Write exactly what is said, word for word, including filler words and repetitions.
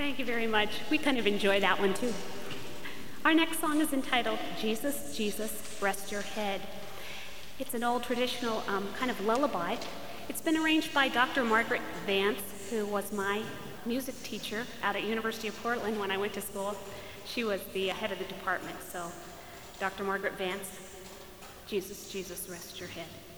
Thank you very much. We kind of enjoy that one too. Our next song is entitled Jesus, Jesus, Rest Your Head. It's an old traditional um, kind of lullaby. It's been arranged by Doctor Margaret Vance, who was my music teacher out at University of Portland when I went to school. She was the head of the department, so Doctor Margaret Vance, Jesus, Jesus, Rest Your Head.